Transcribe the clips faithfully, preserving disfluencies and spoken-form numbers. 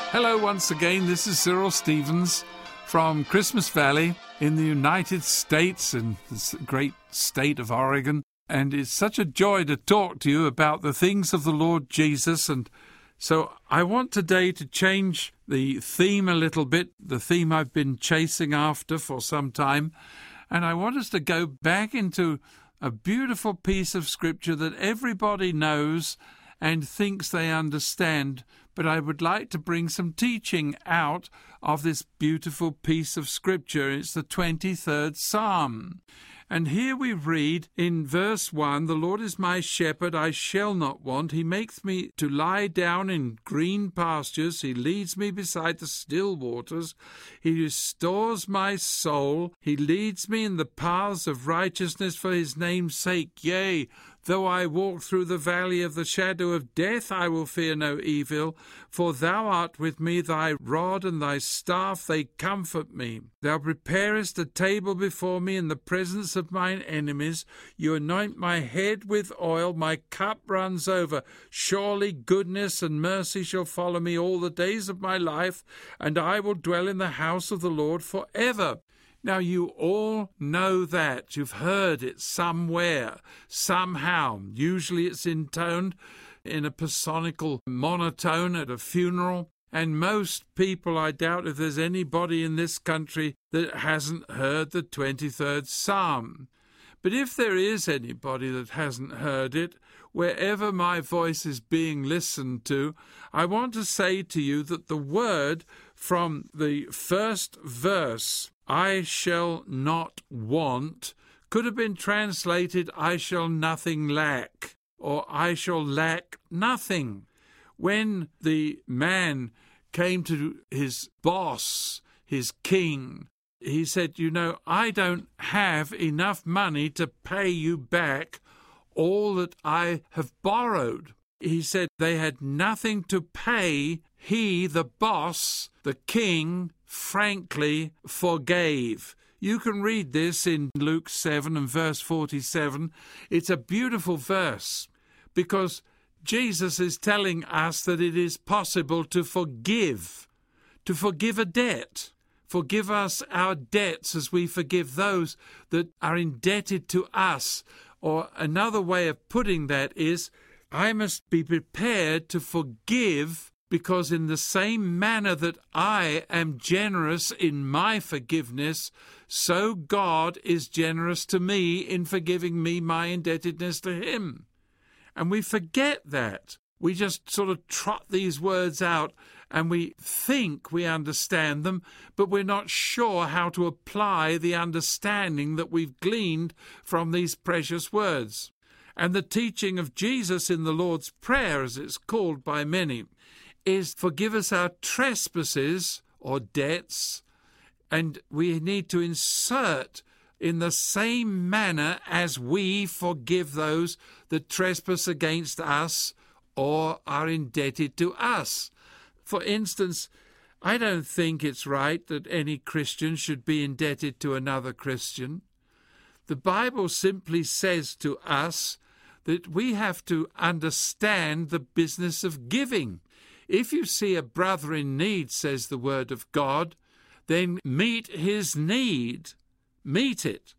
Hello once again, this is Cyril Stevens from Christmas Valley in the United States, in this great state of Oregon. And it's such a joy to talk to you about the things of the Lord Jesus. And so I want today to change the theme a little bit, the theme I've been chasing after for some time. And I want us to go back into a beautiful piece of Scripture that everybody knows and thinks they understand, but I would like to bring some teaching out of this beautiful piece of Scripture. It's the twenty-third Psalm. And here we read in verse one, "The Lord is my shepherd, I shall not want. He makes me to lie down in green pastures. He leads me beside the still waters. He restores my soul. He leads me in the paths of righteousness for his name's sake. Yea, though I walk through the valley of the shadow of death, I will fear no evil, for thou art with me, thy rod and thy staff, they comfort me. Thou preparest a table before me in the presence of mine enemies. You anoint my head with oil, my cup runs over. Surely goodness and mercy shall follow me all the days of my life, and I will dwell in the house of the Lord forever." Now, you all know that. You've heard it somewhere, somehow. Usually it's intoned in a personical monotone at a funeral. And most people, I doubt if there's anybody in this country that hasn't heard the twenty-third Psalm. But if there is anybody that hasn't heard it, wherever my voice is being listened to, I want to say to you that the word from the first verse, "I shall not want," could have been translated, "I shall nothing lack," or "I shall lack nothing." When the man came to his boss, his king, he said, "You know, I don't have enough money to pay you back all that I have borrowed." He said they had nothing to pay. He, the boss, the king, frankly forgave. You can read this in Luke seven and verse forty-seven. It's a beautiful verse because Jesus is telling us that it is possible to forgive, to forgive a debt. Forgive us our debts as we forgive those that are indebted to us. Or another way of putting that is, I must be prepared to forgive, because in the same manner that I am generous in my forgiveness, so God is generous to me in forgiving me my indebtedness to him. And we forget that. We just sort of trot these words out and we think we understand them, but we're not sure how to apply the understanding that we've gleaned from these precious words. And the teaching of Jesus in the Lord's Prayer, as it's called by many, is forgive us our trespasses or debts, and we need to insert in the same manner as we forgive those that trespass against us or are indebted to us. For instance, I don't think it's right that any Christian should be indebted to another Christian. The Bible simply says to us that we have to understand the business of giving. If you see a brother in need, says the Word of God, then meet his need. Meet it.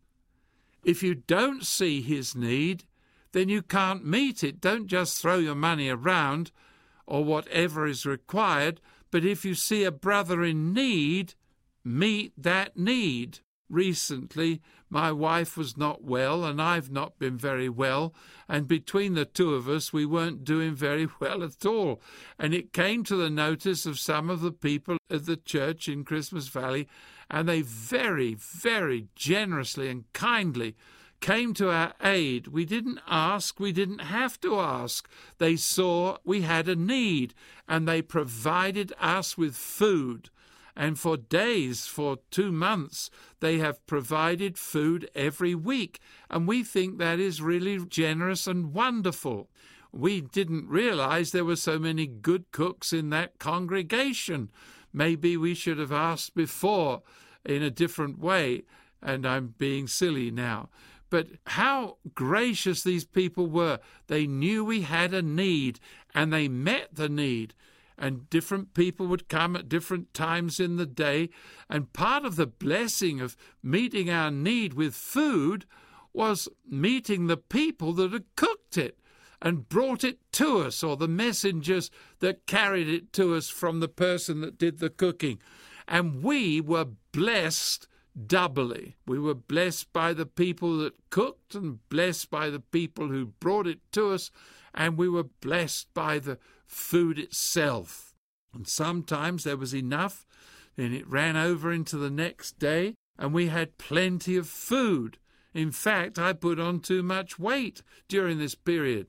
If you don't see his need, then you can't meet it. Don't just throw your money around or whatever is required, but if you see a brother in need, meet that need. Recently, my wife was not well, and I've not been very well, and between the two of us, we weren't doing very well at all. And it came to the notice of some of the people at the church in Christmas Valley, and they very, very generously and kindly came to our aid. We didn't ask, we didn't have to ask. They saw we had a need, and they provided us with food. And for days, for two months, they have provided food every week. And we think that is really generous and wonderful. We didn't realize there were so many good cooks in that congregation. Maybe we should have asked before in a different way, and I'm being silly now. But how gracious these people were. They knew we had a need, and they met the need. and different people would come at different times in the day, and part of the blessing of meeting our need with food was meeting the people that had cooked it and brought it to us, or the messengers that carried it to us from the person that did the cooking. And we were blessed doubly. We were blessed by the people that cooked and blessed by the people who brought it to us, and we were blessed by the food itself. And sometimes there was enough, and it ran over into the next day, and we had plenty of food. In fact, I put on too much weight during this period.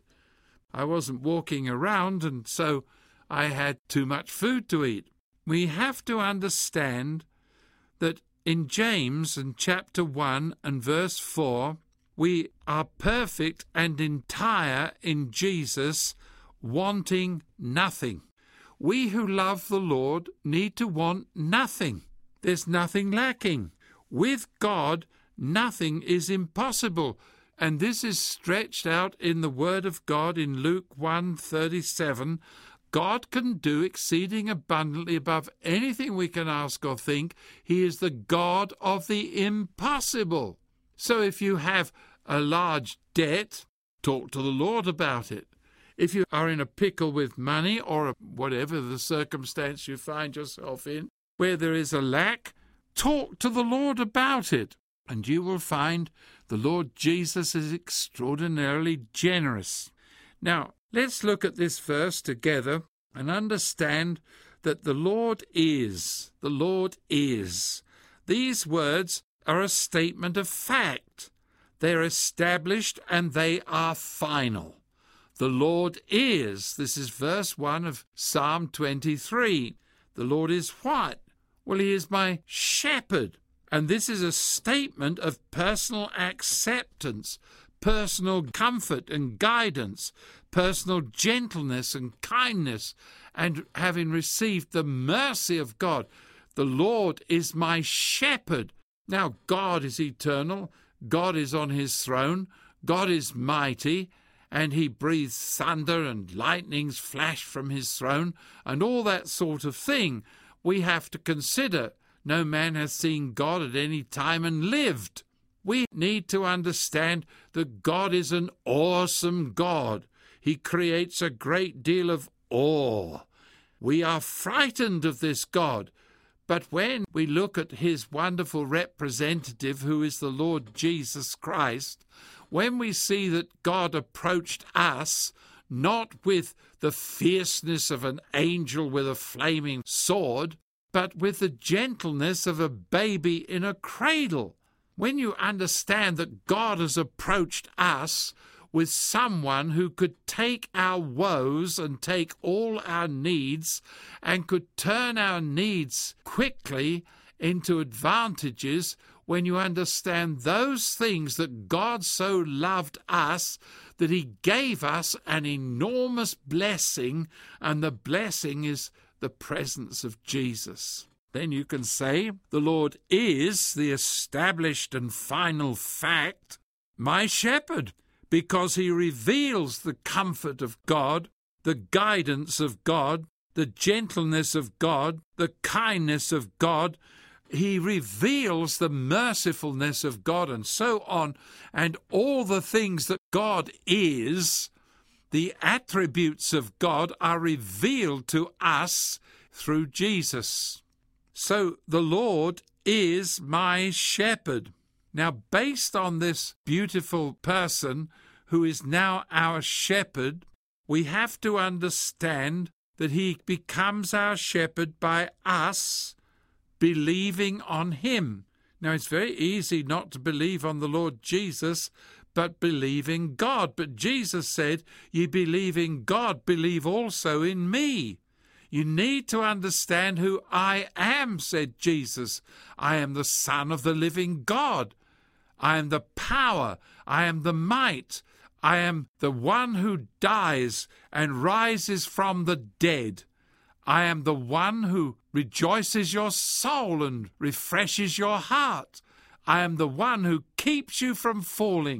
I wasn't walking around, and so I had too much food to eat. We have to understand that in James, in chapter one and verse four, we are perfect and entire in Jesus, wanting nothing. We who love the Lord need to want nothing. There's nothing lacking. With God, nothing is impossible. And this is stretched out in the Word of God in Luke one thirty-seven. God can do exceeding abundantly above anything we can ask or think. He is the God of the impossible. So if you have a large debt, talk to the Lord about it. If you are in a pickle with money, or whatever the circumstance you find yourself in, where there is a lack, talk to the Lord about it. And you will find the Lord Jesus is extraordinarily generous. Now, let's look at this verse together and understand that the Lord is, the Lord is. These words are a statement of fact. They're established and they are final. The Lord is, this is verse one of Psalm twenty-three. The Lord is what? Well, he is my shepherd. And this is a statement of personal acceptance, personal comfort and guidance, personal gentleness and kindness, and having received the mercy of God. The Lord is my shepherd. Now, God is eternal. God is on his throne. God is mighty, and he breathes thunder and lightnings flash from his throne, and all that sort of thing we have to consider. No man has seen God at any time and lived. We need to understand that God is an awesome God. He creates a great deal of awe. We are frightened of this God. But when we look at his wonderful representative, who is the Lord Jesus Christ, when we see that God approached us not with the fierceness of an angel with a flaming sword, but with the gentleness of a baby in a cradle. When you understand that God has approached us with someone who could take our woes and take all our needs and could turn our needs quickly into advantages, when you understand those things, that God so loved us that he gave us an enormous blessing, and the blessing is the presence of Jesus. Then you can say, the Lord is the established and final fact, my shepherd, because he reveals the comfort of God, the guidance of God, the gentleness of God, the kindness of God. He reveals the mercifulness of God, and so on, and all the things that God is. The attributes of God are revealed to us through Jesus. So the Lord is my shepherd. Now, based on this beautiful person who is now our shepherd, we have to understand that he becomes our shepherd by us believing on him. Now, it's very easy not to believe on the Lord Jesus, but believe in God. But Jesus said, ye believe in God, believe also in me. You need to understand who I am, said Jesus. I am the Son of the living God. I am the power. I am the might. I am the one who dies and rises from the dead. I am the one who rejoices your soul and refreshes your heart. I am the one who keeps you from falling.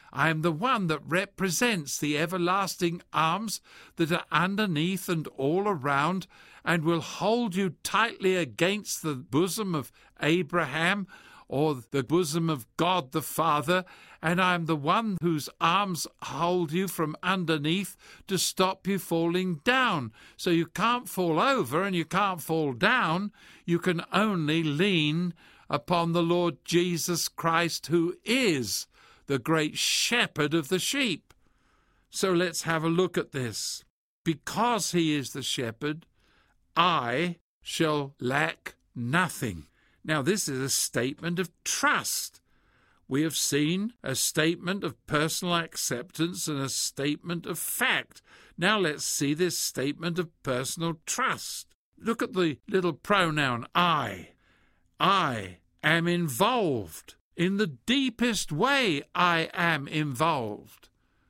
I am the one that represents the everlasting arms that are underneath and all around, and will hold you tightly against the bosom of Abraham or the bosom of God the Father, and I am the one whose arms hold you from underneath to stop you falling down. So you can't fall over and you can't fall down. You can only lean upon the Lord Jesus Christ, who is the great shepherd of the sheep. So let's have a look at this. Because he is the shepherd, I shall lack nothing. Now, this is a statement of trust. We have seen a statement of personal acceptance and a statement of fact. Now let's see this statement of personal trust. Look at the little pronoun I. I am involved. In the deepest way, I am involved.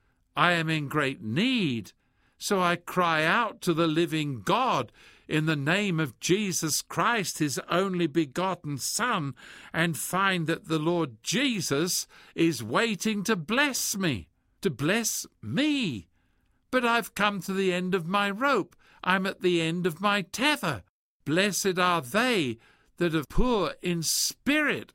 I am in great need, so I cry out to the living God in the name of Jesus Christ, his only begotten Son, and find that the Lord Jesus is waiting to bless me, to bless me. But I've come to the end of my rope. I'm at the end of my tether. Blessed are they that are poor in spirit.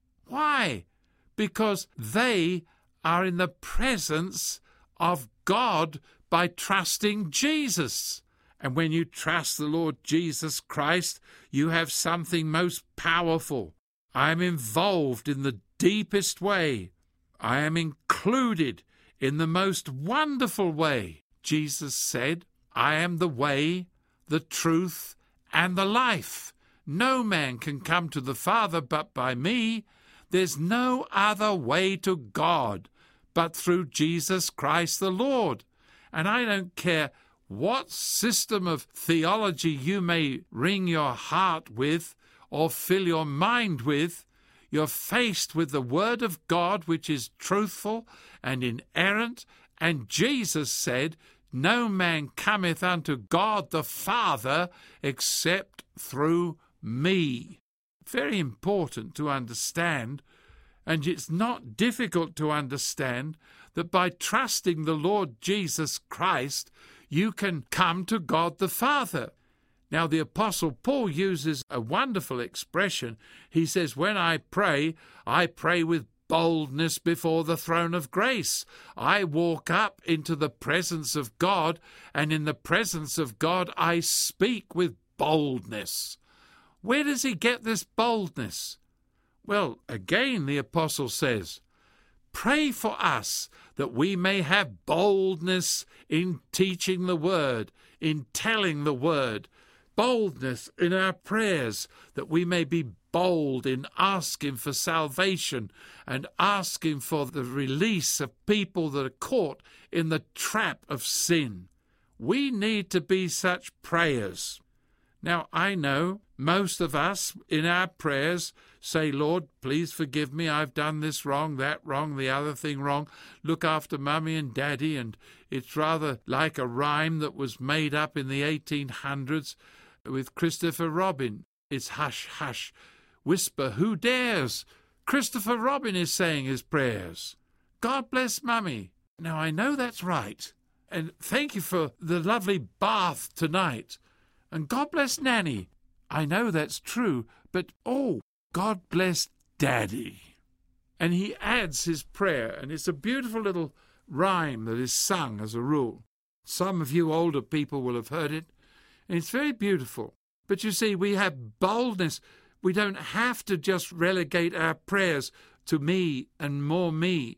Why? Because they are in the presence of God by trusting Jesus. And when you trust the Lord Jesus Christ, you have something most powerful. I am involved in the deepest way. I am included in the most wonderful way. Jesus said, I am the way, the truth, and the life. No man can come to the Father but by me. There's no other way to God but through Jesus Christ the Lord. And I don't care what system of theology you may wring your heart with or fill your mind with, you're faced with the Word of God, which is truthful and inerrant, and Jesus said, no man cometh unto God the Father except through me. Very important to understand, and it's not difficult to understand that by trusting the Lord Jesus Christ, you can come to God the Father. Now, the Apostle Paul uses a wonderful expression. He says, when I pray, I pray with boldness before the throne of grace. I walk up into the presence of God, and in the presence of God, I speak with boldness. Where does he get this boldness? Well, again, the Apostle says, pray for us that we may have boldness in teaching the word, in telling the word, boldness in our prayers, that we may be bold in asking for salvation and asking for the release of people that are caught in the trap of sin. We need to be such prayers. Now, I know most of us in our prayers say, Lord, please forgive me, I've done this wrong, that wrong, the other thing wrong. Look after Mummy and Daddy. And it's rather like a rhyme that was made up in the eighteen hundreds with Christopher Robin. It's hush, hush, whisper, who dares? Christopher Robin is saying his prayers. God bless Mummy. Now, I know that's right. And thank you for the lovely bath tonight. And God bless Nanny. I know that's true, but oh, God bless Daddy. And he adds his prayer, and it's a beautiful little rhyme that is sung as a rule. Some of you older people will have heard it, and it's very beautiful. But you see, we have boldness. We don't have to just relegate our prayers to me and more me.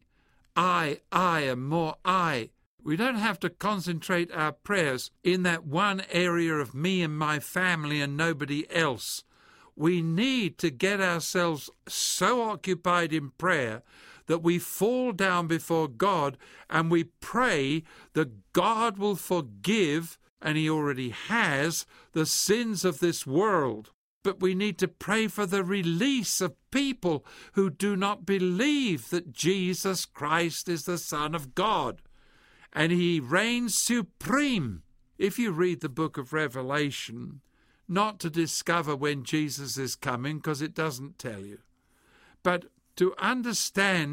I, I, and more I. We don't have to concentrate our prayers in that one area of me and my family and nobody else. We need to get ourselves so occupied in prayer that we fall down before God and we pray that God will forgive, and he already has, the sins of this world. But we need to pray for the release of people who do not believe that Jesus Christ is the Son of God. And he reigns supreme. If you read the book of Revelation, not to discover when Jesus is coming, because it doesn't tell you, but to understand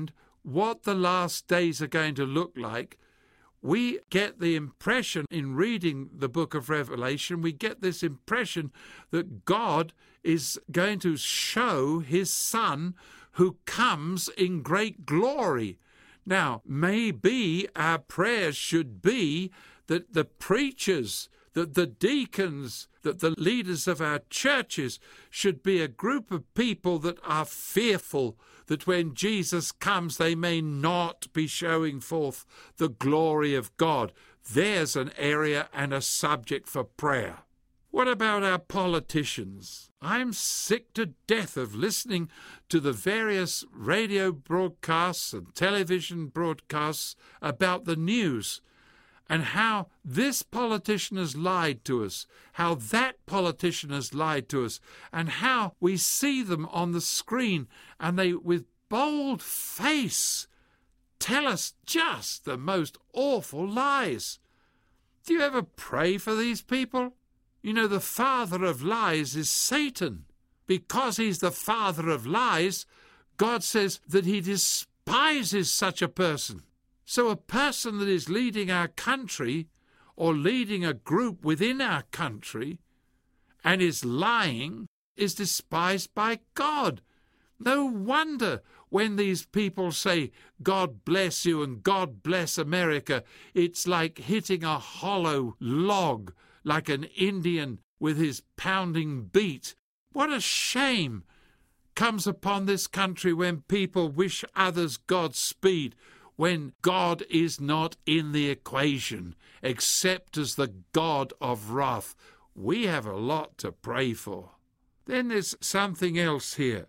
what the last days are going to look like, we get the impression in reading the book of Revelation, we get this impression that God is going to show his Son who comes in great glory. Now, maybe our prayers should be that the preachers, that the deacons, that the leaders of our churches should be a group of people that are fearful that when Jesus comes they may not be showing forth the glory of God. There's an area and a subject for prayer. What about our politicians? I'm sick to death of listening to the various radio broadcasts and television broadcasts about the news, and how this politician has lied to us, how that politician has lied to us, and how we see them on the screen and they, with bold face, tell us just the most awful lies. Do you ever pray for these people? You know, the father of lies is Satan. Because he's the father of lies, God says that he despises such a person. So a person that is leading our country or leading a group within our country and is lying is despised by God. No wonder when these people say, God bless you and God bless America, it's like hitting a hollow log, like an Indian with his pounding beat. What a shame comes upon this country when people wish others Godspeed, when God is not in the equation, except as the God of wrath. We have a lot to pray for. Then there's something else here.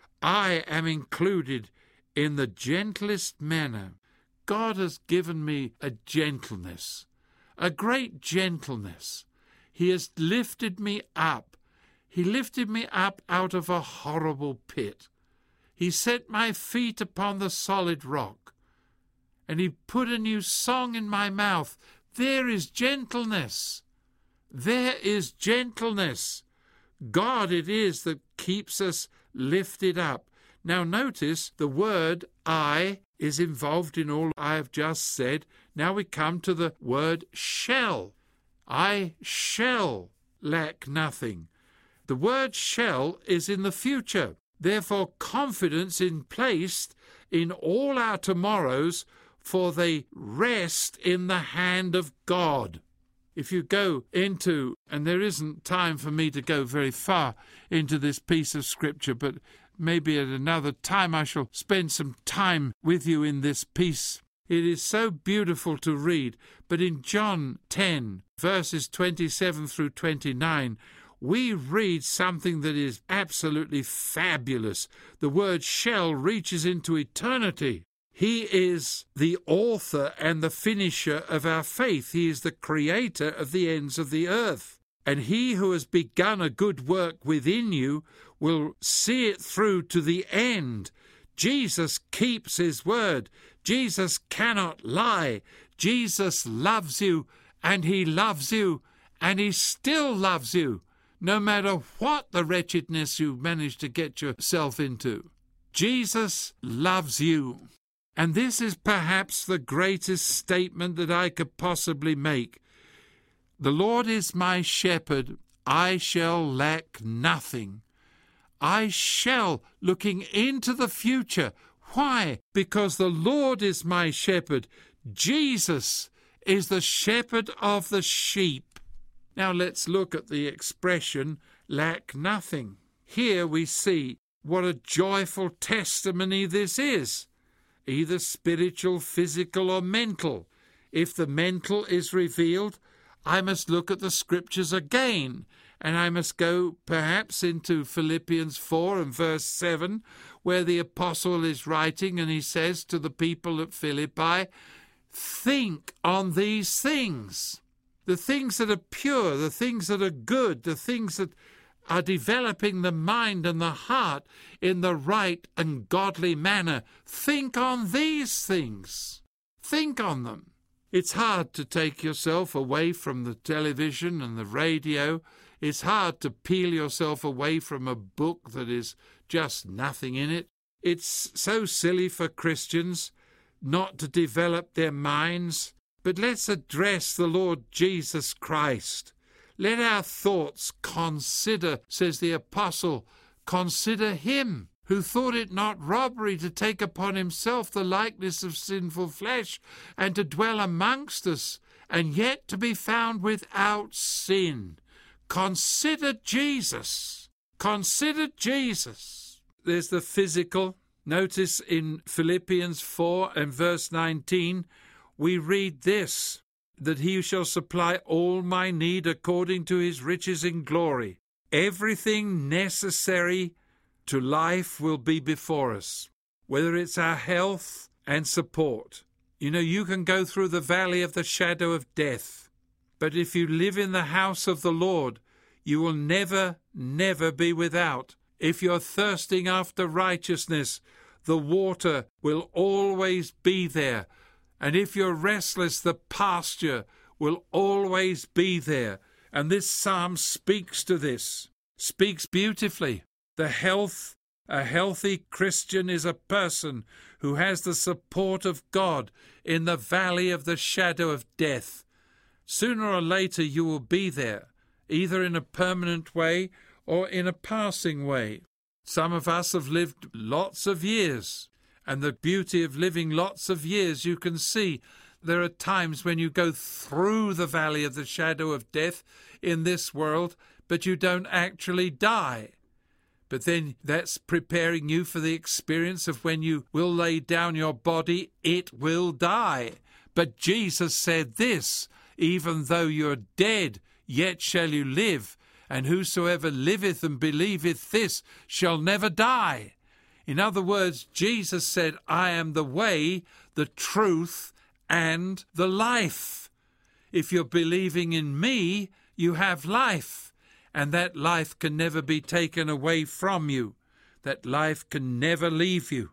I am included in the gentlest manner. God has given me a gentleness, a great gentleness. He has lifted me up. He lifted me up out of a horrible pit. He set my feet upon the solid rock, and he put a new song in my mouth. There is gentleness. There is gentleness. God it is that keeps us lifted up. Now notice the word I is involved in all I have just said. Now we come to the word shall. I shall lack nothing. The word shall is in the future. Therefore confidence is placed in all our tomorrows, for they rest in the hand of God. If you go into, and there isn't time for me to go very far into this piece of scripture, but maybe at another time I shall spend some time with you in this piece. It is so beautiful to read. But in John ten, verses twenty-seven through twenty-nine, we read something that is absolutely fabulous. The word shall reaches into eternity. He is the author and the finisher of our faith. He is the creator of the ends of the earth. And he who has begun a good work within you will see it through to the end. Jesus keeps his word. Jesus cannot lie. Jesus loves you, and he loves you, and he still loves you, no matter what the wretchedness you manage to get yourself into. Jesus loves you. And this is perhaps the greatest statement that I could possibly make. The Lord is my shepherd, I shall lack nothing. I shall, looking into the future. Why? Because the Lord is my shepherd. Jesus is the shepherd of the sheep. Now let's look at the expression, lack nothing. Here we see what a joyful testimony this is, either spiritual, physical, or mental. If the mental is revealed, I must look at the scriptures again, and I must go perhaps into Philippians four and verse seven, where the apostle is writing and he says to the people at Philippi, think on these things, the things that are pure, the things that are good, the things that are developing the mind and the heart in the right and godly manner. Think on these things. Think on them. It's hard to take yourself away from the television and the radio. It's hard to peel yourself away from a book that is just nothing in it. It's so silly for Christians not to develop their minds, but let's address the Lord Jesus Christ. Let our thoughts consider, says the apostle, consider him who thought it not robbery to take upon himself the likeness of sinful flesh and to dwell amongst us, and yet to be found without sin. Consider Jesus. Consider Jesus. There's the physical. Notice in Philippians four and verse nineteen, we read this, that he shall supply all my need according to his riches in glory. Everything necessary to life will be before us, whether it's our health and support. You know, you can go through the valley of the shadow of death, but if you live in the house of the Lord, you will never, never be without. If you're thirsting after righteousness, the water will always be there. And if you're restless, the pasture will always be there. And this psalm speaks to this, speaks beautifully. The health, a healthy Christian is a person who has the support of God in the valley of the shadow of death. Sooner or later you will be there, either in a permanent way or in a passing way. Some of us have lived lots of years, and the beauty of living lots of years, you can see there are times when you go through the valley of the shadow of death in this world, but you don't actually die. But then that's preparing you for the experience of when you will lay down your body, it will die. But Jesus said this, even though you're dead, yet shall you live, and whosoever liveth and believeth this shall never die. In other words, Jesus said, I am the way, the truth, and the life. If you're believing in me, you have life, and that life can never be taken away from you. That life can never leave you.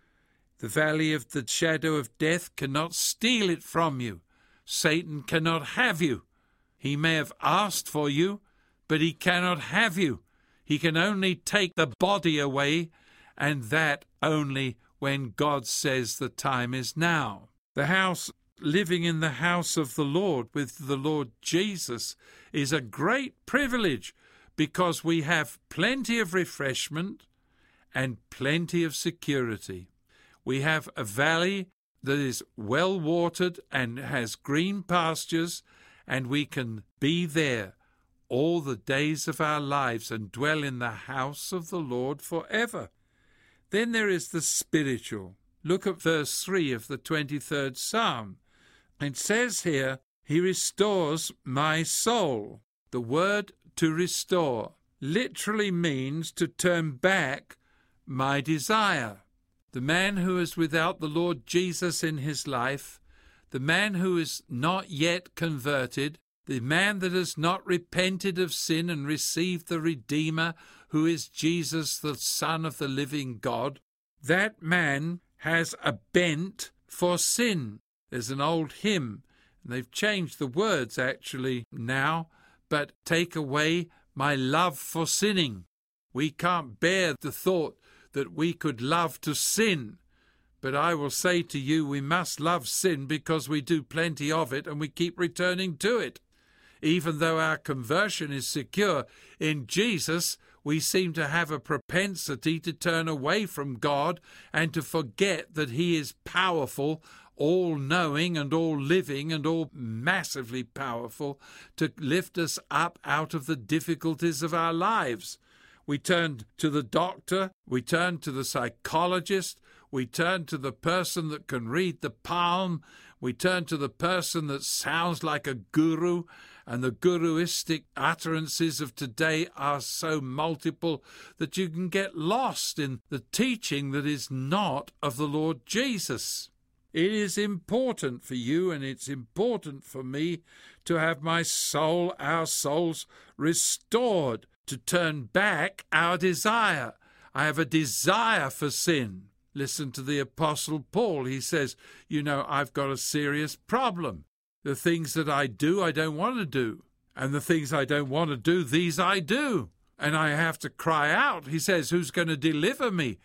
The valley of the shadow of death cannot steal it from you. Satan cannot have you. He may have asked for you, but he cannot have you. He can only take the body away, and that only when God says the time is now. The house, living in the house of the Lord with the Lord Jesus, is a great privilege because we have plenty of refreshment and plenty of security. We have a valley that is well watered and has green pastures, and we can be there all the days of our lives and dwell in the house of the Lord forever. Then there is the spiritual. Look at verse three of the twenty-third Psalm. It says here, he restores my soul. The word to restore literally means to turn back my desire. The man who is without the Lord Jesus in his life, the man who is not yet converted, the man that has not repented of sin and received the Redeemer, who is Jesus, the Son of the living God, that man has a bent for sin. There's an old hymn, and they've changed the words actually now, but take away my love for sinning. We can't bear the thought that we could love to sin. But I will say to you, we must love sin because we do plenty of it and we keep returning to it. Even though our conversion is secure in Jesus, we seem to have a propensity to turn away from God and to forget that he is powerful, all-knowing and all-living and all massively powerful to lift us up out of the difficulties of our lives. We turn to the doctor, we turn to the psychologist, we turn to the person that can read the palm, we turn to the person that sounds like a guru, and the guruistic utterances of today are so multiple that you can get lost in the teaching that is not of the Lord Jesus. It is important for you and it's important for me to have my soul, our souls, restored, to turn back our desire. I have a desire for sin. Listen to the Apostle Paul. He says, you know, I've got a serious problem. The things that I do, I don't want to do. And the things I don't want to do, these I do. And I have to cry out. He says, who's going to deliver me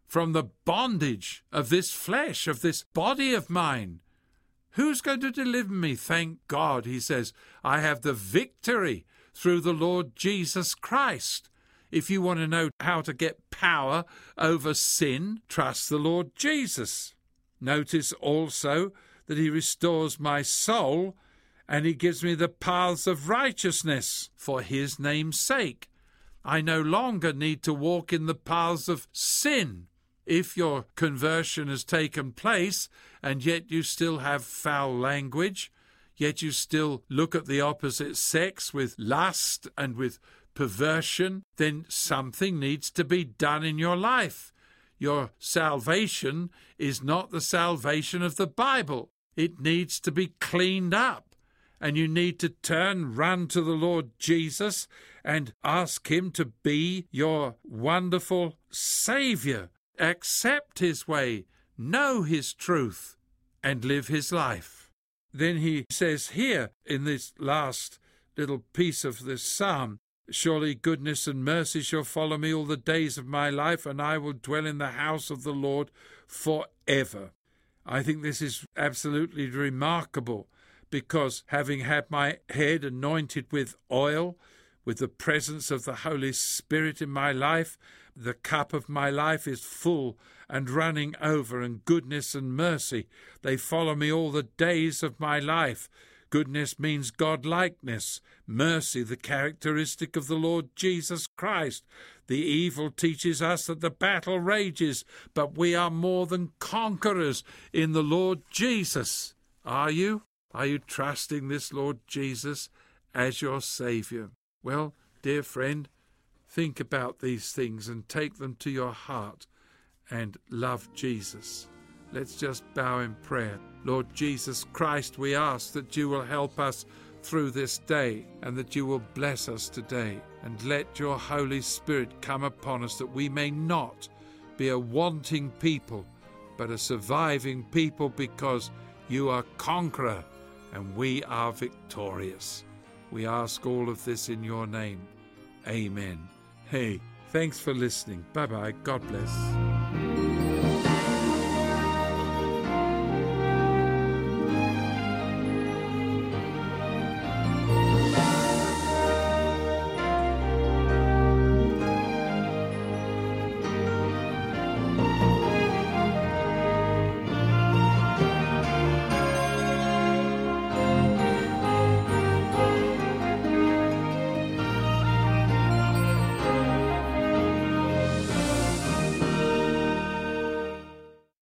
from the bondage of this flesh, of this body of mine. Who's going to deliver me? Thank God, he says, I have the victory through the Lord Jesus Christ. If you want to know how to get power over sin, trust the Lord Jesus. Notice also that he restores my soul and he gives me the paths of righteousness for his name's sake. I no longer need to walk in the paths of sin. If your conversion has taken place and yet you still have foul language, yet you still look at the opposite sex with lust and with perversion, then something needs to be done in your life. Your salvation is not the salvation of the Bible. It needs to be cleaned up, and you need to turn, run to the Lord Jesus and ask him to be your wonderful Saviour. Accept his way, know his truth, and live his life. Then he says here in this last little piece of this psalm, surely goodness and mercy shall follow me all the days of my life, and I will dwell in the house of the Lord forever. I think this is absolutely remarkable, because having had my head anointed with oil, with the presence of the Holy Spirit in my life, the cup of my life is full and running over, and goodness and mercy, they follow me all the days of my life. Goodness means God-likeness. Mercy, the characteristic of the Lord Jesus Christ. The evil teaches us that the battle rages, but we are more than conquerors in the Lord Jesus. Are you? Are you trusting this Lord Jesus as your Saviour? Well, dear friend, think about these things and take them to your heart and love Jesus. Let's just bow in prayer. Lord Jesus Christ, we ask that you will help us through this day and that you will bless us today, and let your Holy Spirit come upon us, that we may not be a wanting people but a surviving people, because you are conqueror and we are victorious. We ask all of this in your name. Amen. Hey, thanks for listening. Bye-bye. God bless.